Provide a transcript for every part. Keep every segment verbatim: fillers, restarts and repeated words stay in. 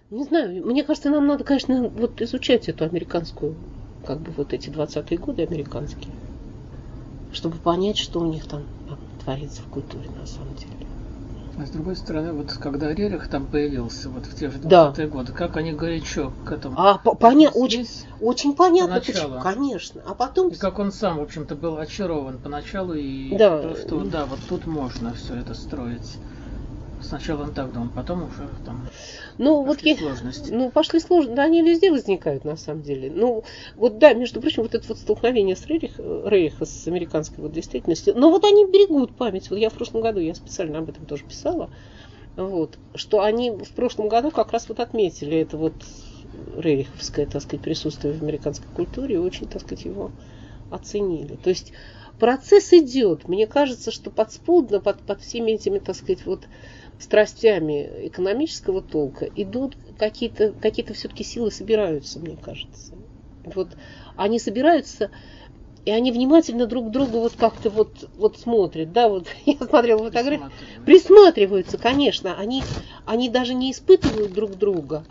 Не знаю, мне кажется, нам надо, конечно, вот изучать эту американскую, как бы вот эти двадцатые годы американские, чтобы понять, что у них там творится в культуре на самом деле. А с другой стороны, вот когда Рерих там появился, вот в те же двадцатые да. годы, как они горячо к этому а, поня- очень, очень понятно, почему, конечно. А потом... И как он сам, в общем-то, был очарован поначалу, и да. то, что да, вот тут можно все это строить. Сначала он так думал, потом уже там ну, пошли вот сложности. Я, ну, пошли сложности, да, они везде возникают, на самом деле. Ну, вот да, между прочим, вот это вот столкновение с Рерих, Рейха с американской вот действительностью, но вот они берегут память. Вот я в прошлом году, я специально об этом тоже писала, вот, что они в прошлом году как раз вот отметили это вот рериховское, так сказать, присутствие в американской культуре и очень, так сказать, его оценили. То есть процесс идет. Мне кажется, что подспудно под, под всеми этими, так сказать, вот страстями экономического толка идут какие-то, какие-то все-таки силы собираются, мне кажется. Вот они собираются, и они внимательно друг к другу вот как-то вот, вот смотрят. Да, вот я смотрела фотографии. Присматриваются, конечно. Они, они даже не испытывают друг друга,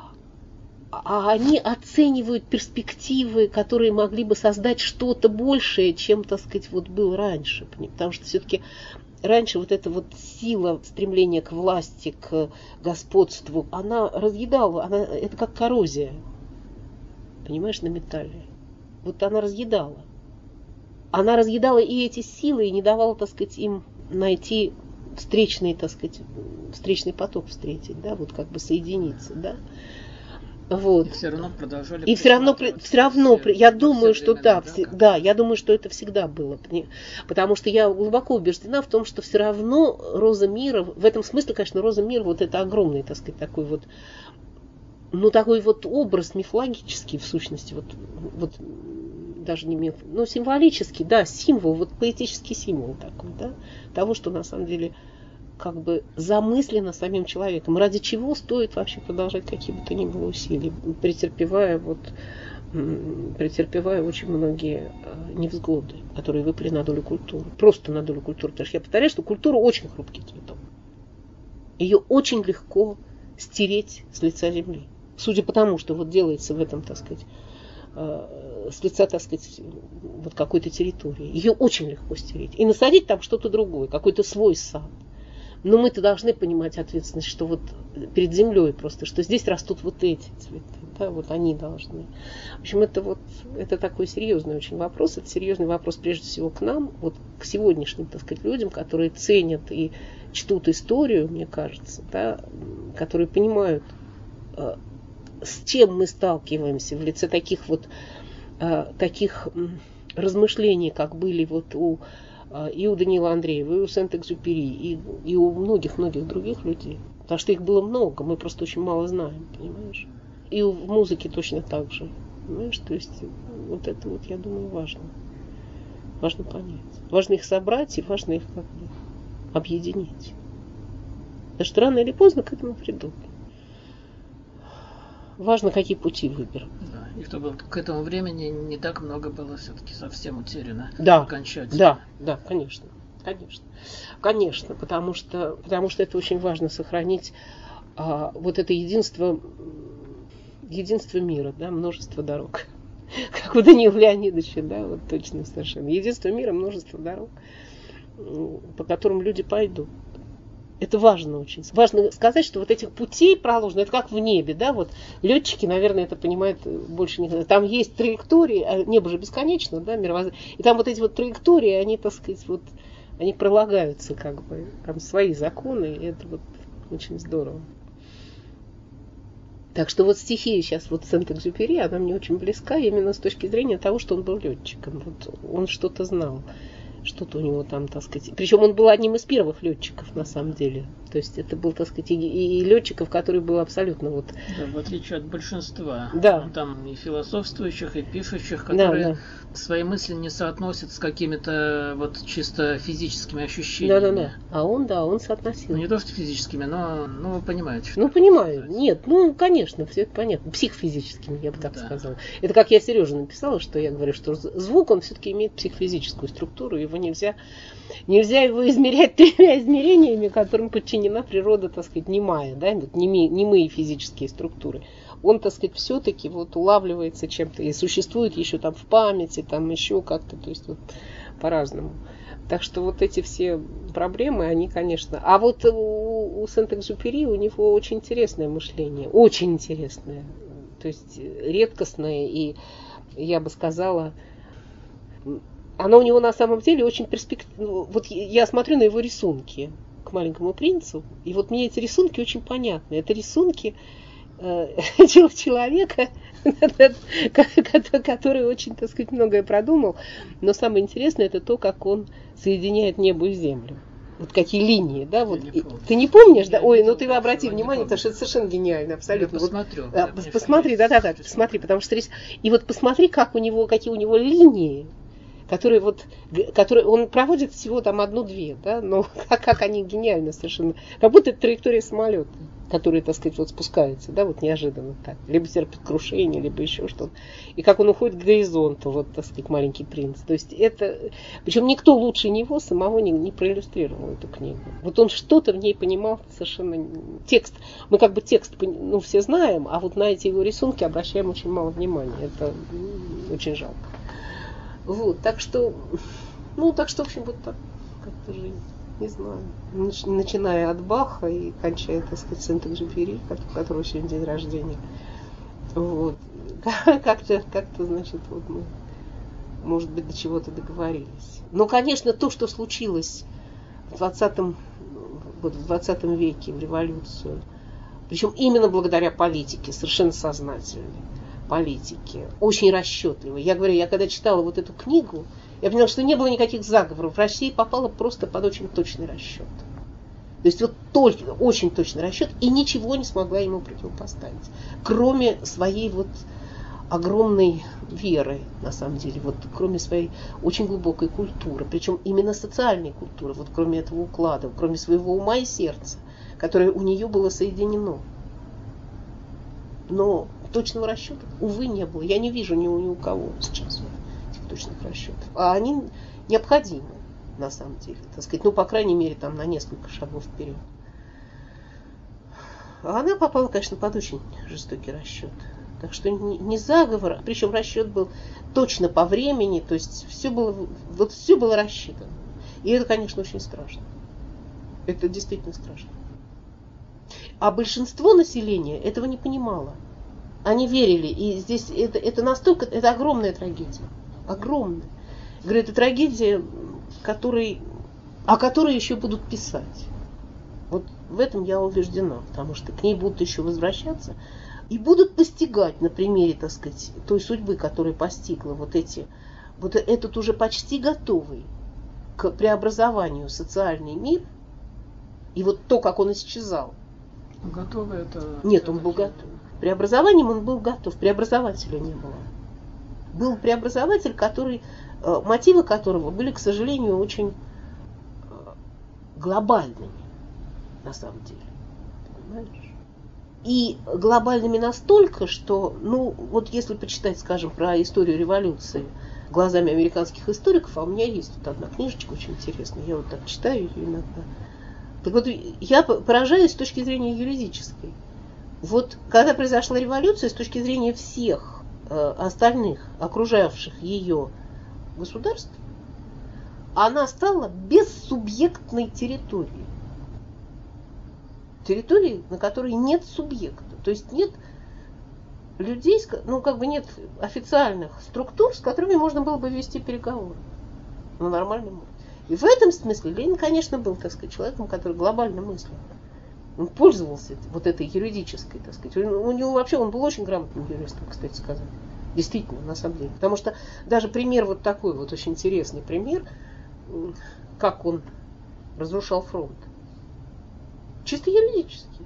а они оценивают перспективы, которые могли бы создать что-то большее, чем, так сказать, вот было раньше. Потому что все-таки раньше вот эта вот сила стремления к власти, к господству, она разъедала, она, это как коррозия, понимаешь, на металле. Вот она разъедала. Она разъедала и эти силы, и не давала, так сказать, им найти встречный, так сказать, встречный поток встретить, да, вот как бы соединиться, да. Вот. И все равно продолжали. И все равно, все равно, все, я думаю, что да, да, да, я думаю, что это всегда было, потому что я глубоко убеждена в том, что все равно Роза мира, в этом смысле, конечно, Роза мира, вот это огромный, так сказать, такой вот, ну такой вот образ мифологический в сущности, вот, вот даже не миф, но символический, да, символ, вот поэтический символ такой, да, того, что на самом деле как бы замыслено самим человеком, ради чего стоит вообще продолжать какие бы то ни было усилия, претерпевая, вот, претерпевая очень многие невзгоды, которые выпали на долю культуры. Просто на долю культуры. Потому что я повторяю, что культура очень хрупкий цветок. Ее очень легко стереть с лица земли. Судя по тому, что вот делается в этом, так сказать, с лица, так сказать, вот какой-то территории. Ее очень легко стереть. И насадить там что-то другое, какой-то свой сад. Но мы-то должны понимать ответственность, что вот перед землей просто, что здесь растут вот эти цветы, да, вот они должны. В общем, это вот, это такой серьезный очень вопрос, это серьезный вопрос прежде всего к нам, вот к сегодняшним, так сказать, людям, которые ценят и чтут историю, мне кажется, да, которые понимают, с чем мы сталкиваемся в лице таких вот, таких размышлений, как были вот у и у Даниила Андреева, и у Сент-Экзюпери, и, и у многих-многих других людей. Потому что их было много, мы просто очень мало знаем, понимаешь? И в музыке точно так же, понимаешь? То есть вот это вот, я думаю, важно. Важно понять. Важно их собрать и важно их как бы объединить. Потому что рано или поздно к этому придут. Важно, какие пути выберут. Да, и чтобы к этому времени не так много было все-таки совсем утеряно. Да, окончательно. Да, да, конечно. Конечно. Конечно, потому что, потому что это очень важно сохранить а, вот это единство, единство мира, да, множество дорог. Как у Даниила Леонидовича, да, вот точно совершенно. Единство мира, множество дорог, по которым люди пойдут. Это важно очень. Важно сказать, что вот этих путей проложено, это как в небе, да, вот летчики, наверное, это понимают больше не. Там есть траектории, а небо же бесконечно, да, мировоззрение. И там вот эти вот траектории, они, так сказать, вот, они пролагаются, как бы, там свои законы, и это вот очень здорово. Так что вот стихия сейчас, вот Сент-Экзюпери, она мне очень близка именно с точки зрения того, что он был летчиком. Вот он что-то знал. Что-то у него там, так сказать. Причем он был одним из первых летчиков, на самом деле. То есть это был, так сказать, и, и летчиков, который был абсолютно вот. Да, в отличие от большинства. Да. Там и философствующих, и пишущих, которые да, да. свои мысли не соотносят с какими-то вот чисто физическими ощущениями. Да, да, да. А он, да, он соотносил. Ну, не то, что физическими, но, ну, вы понимаете. Что ну, понимаю. Сказать. Нет, ну, конечно, все это понятно. Психофизическими, я бы так да. сказала. Это как я Сереже написала, что я говорю, что звук, он все-таки имеет психофизическую структуру, и его нельзя, нельзя его измерять тремя измерениями, которым подчинена природа, так сказать, немая, да, вот немые, немые физические структуры. Он, так сказать, все-таки вот улавливается чем-то и существует еще там в памяти, там еще как-то, то есть вот по-разному. Так что вот эти все проблемы, они, конечно... А вот у, у Сент-Экзюпери у него очень интересное мышление, очень интересное, то есть редкостное, и я бы сказала, оно у него на самом деле очень перспективное. Вот я смотрю на его рисунки к «Маленькому принцу», и вот мне эти рисунки очень понятны. Это рисунки человека, который очень, так сказать, многое продумал. Но самое интересное это то, как он соединяет небо и землю. Вот какие линии, да? Вот. Не ты не помнишь, да? Ой, ну ты обрати внимание, потому что это совершенно гениально, абсолютно. Я посмотрю. Вот, да, посмотри, да, да, да, посмотри, потому что и вот посмотри, как у него, какие у него линии, которые вот, которые он проводит всего там одну-две, да, но как, как они гениально совершенно, как будто это траектория самолета, который, так сказать, вот спускается, да, вот неожиданно так, либо терпит крушение, либо еще что-то, и как он уходит к горизонту, вот, так сказать, «Маленький принц», то есть это, причем никто лучше него самого не, не проиллюстрировал эту книгу, вот он что-то в ней понимал совершенно, текст, мы как бы текст, ну, все знаем, а вот на эти его рисунки обращаем очень мало внимания, это ну, очень жалко. Вот, так что, ну, так что, в общем, вот так, как-то жизнь, не знаю, начиная от Баха и кончая, так сказать, Сент-Экзюпери, у которого сегодня день рождения, вот, как-то, как-то, значит, вот мы, может быть, до чего-то договорились. Но, конечно, то, что случилось в двадцатом, вот, в двадцатом веке, в революцию, причем именно благодаря политике, совершенно сознательной, политики, очень расчетливой. Я говорю, я когда читала вот эту книгу, я поняла, что не было никаких заговоров. Россия попала просто под очень точный расчет. То есть вот только очень точный расчет, и ничего не смогла ему противопоставить, кроме своей вот огромной веры, на самом деле, вот кроме своей очень глубокой культуры, причем именно социальной культуры, вот кроме этого уклада, кроме своего ума и сердца, которое у нее было соединено. Но точного расчета, увы, не было. Я не вижу ни у, ни у кого сейчас этих точных расчетов. А они необходимы, на самом деле. Так сказать, ну, по крайней мере, там на несколько шагов вперед. А она попала, конечно, под очень жестокий расчет. Так что не, не заговор, причем расчет был точно по времени, то есть все было, вот все было рассчитано. И это, конечно, очень страшно. Это действительно страшно. А большинство населения этого не понимало. Они верили, и здесь это, это настолько, это огромная трагедия, огромная. Говорю, это трагедия, которой, о которой еще будут писать. Вот в этом я убеждена, потому что к ней будут еще возвращаться и будут постигать на примере, так сказать, той судьбы, которая постигла вот эти, вот этот уже почти готовый к преобразованию социальный мир, и вот то, как он исчезал. Готовый это... Нет, он был готов. Преобразованием он был готов, преобразователя не было. Был преобразователь, который, мотивы которого были, к сожалению, очень глобальными, на самом деле. Понимаешь? И глобальными настолько, что, ну, вот если почитать, скажем, про историю революции глазами американских историков, а у меня есть вот одна книжечка очень интересная, я вот так читаю ее иногда. Так вот, я поражаюсь с точки зрения юридической. Вот когда произошла революция, с точки зрения всех э, остальных, окружавших ее государств, она стала бессубъектной территорией. Территорией, на которой нет субъекта. То есть нет людей, ну как бы нет официальных структур, с которыми можно было бы вести переговоры. На нормальном уровне. И в этом смысле Ленин, конечно, был, так сказать, человеком, который глобально мыслил. Он пользовался вот этой юридической, так сказать. У него вообще, он был очень грамотным юристом, кстати сказать. Действительно, на самом деле. Потому что даже пример вот такой, вот очень интересный пример, как он разрушал фронт. Чисто юридически.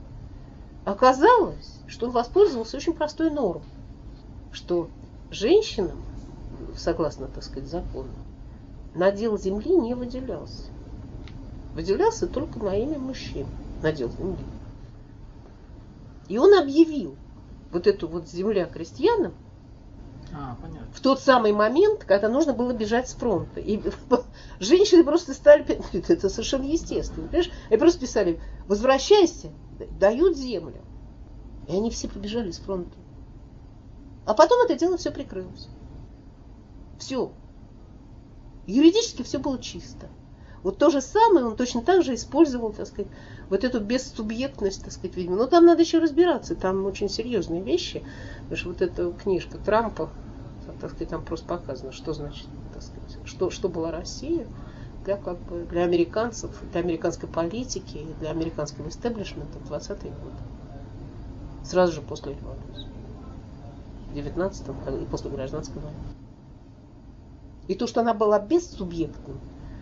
Оказалось, что он воспользовался очень простой нормой, что женщинам, согласно, так сказать, закону, надел земли не выделялся. Выделялся только на имя мужчин. Надел земли. И он объявил вот эту вот земля крестьянам А, понятно. В тот самый момент, когда нужно было бежать с фронта. И женщины просто стали... Это совершенно естественно. Понимаешь? Они просто писали: возвращайся, дают землю. И они все побежали с фронта. А потом это дело все прикрылось. Все. Юридически все было чисто. Вот то же самое он точно так же использовал, так сказать, вот эту бессубъектность, так сказать, видимо. Но там надо еще разбираться, там очень серьезные вещи. Потому что вот эта книжка Трампа, так сказать, там просто показано, что значит, так сказать, что, что была Россия для, как бы, для американцев, для американской политики и для американского истеблишмента в двадцатые годы. Сразу же после революции. В девятнадцатом и после гражданской войны. И то, что она была бессубъектной,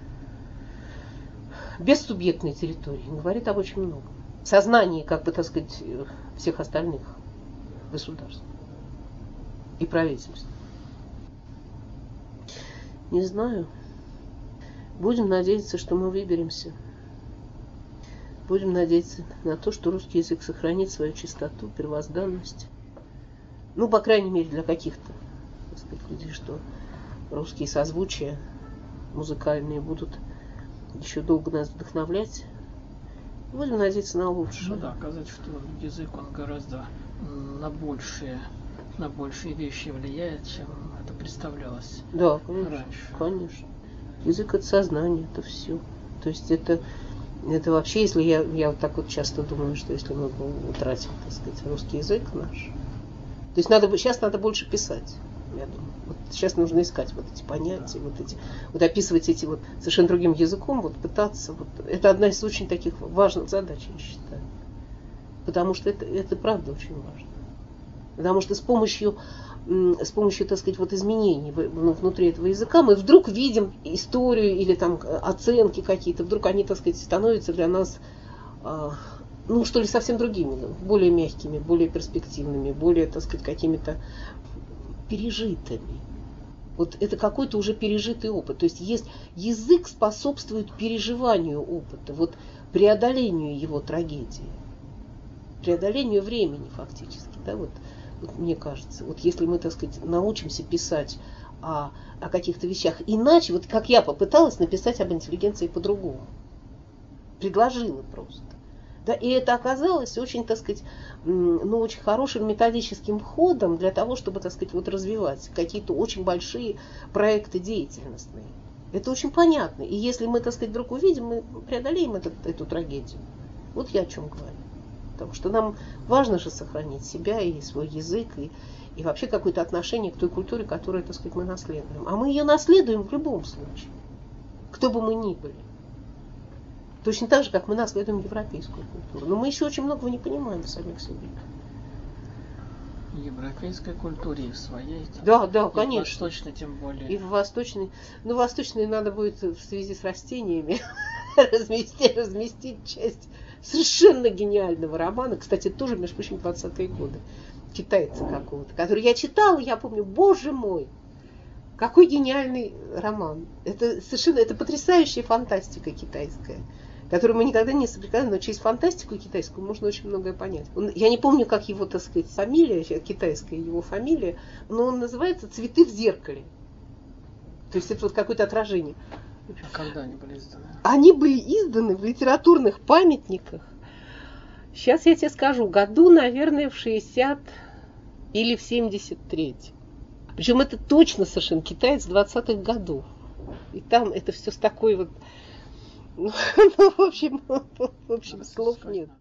бессубъектной территорией, говорит об очень многом. В сознании, как бы, так сказать, всех остальных государств и правительств. Не знаю. Будем надеяться, что мы выберемся. Будем надеяться на то, что русский язык сохранит свою чистоту, первозданность. Ну, по крайней мере, для каких-то, так сказать, людей, что русские созвучия музыкальные будут еще долго нас вдохновлять. Будем надеяться на лучшее. Ну да, сказать, что язык, он гораздо на большие, на большие вещи влияет, чем это представлялось да, конечно, раньше. Конечно. Язык — это сознание, это все. То есть это, это вообще, если я, я вот так вот часто думаю, что если мы утратим, так сказать, русский язык наш, то есть надо, сейчас надо больше писать, я думаю. Вот сейчас нужно искать вот эти понятия, да. вот эти, вот описывать эти вот совершенно другим языком, вот пытаться. Вот, это одна из очень таких важных задач, я считаю. Потому что это, это правда очень важно. Потому что с помощью, с помощью, так сказать, вот изменений внутри этого языка мы вдруг видим историю или там оценки какие-то, вдруг они, так сказать, становятся для нас, ну, что ли, совсем другими, более мягкими, более перспективными, более, так сказать, какими-то пережитыми. Вот это какой-то уже пережитый опыт. То есть, есть язык способствует переживанию опыта, вот преодолению его трагедии, преодолению времени фактически. Да, вот, вот мне кажется, вот если мы, так сказать, научимся писать о, о каких-то вещах иначе, вот как я попыталась написать об интеллигенции по-другому, предложила просто. Да, и это оказалось очень, так сказать, ну, очень хорошим методическим ходом для того, чтобы, так сказать, вот развивать какие-то очень большие проекты деятельностные. Это очень понятно. И если мы, так сказать, вдруг увидим, мы преодолеем этот, эту трагедию. Вот я о чем говорю. Потому что нам важно же сохранить себя и свой язык, и, и вообще какое-то отношение к той культуре, которую, так сказать, мы наследуем. А мы ее наследуем в любом случае, кто бы мы ни были. Точно так же, как мы наследуем европейскую культуру. Но мы еще очень многого не понимаем в самих себе. В европейской культуре и в своей. Да, да, и конечно. И в восточной тем более. И в восточной. Ну, восточной надо будет в связи с растениями разместить, разместить часть совершенно гениального романа. Кстати, тоже, между прочим, двадцатые годы. Китайца какого-то, который я читала, я помню, боже мой, какой гениальный роман. Это совершенно, это потрясающая фантастика китайская, которую мы никогда не соприкасались, но через фантастику китайскую можно очень многое понять. Он, я не помню, как его, так сказать, фамилия, китайская его фамилия, но он называется «Цветы в зеркале». То есть это вот какое-то отражение. А когда они были изданы? Они были изданы в литературных памятниках. Сейчас я тебе скажу, году, наверное, в шестьдесят или в семьдесят третьем. Причем это точно совершенно китаец двадцатых годов. И там это все с такой вот... Ну, в общем, в общем, слов нет.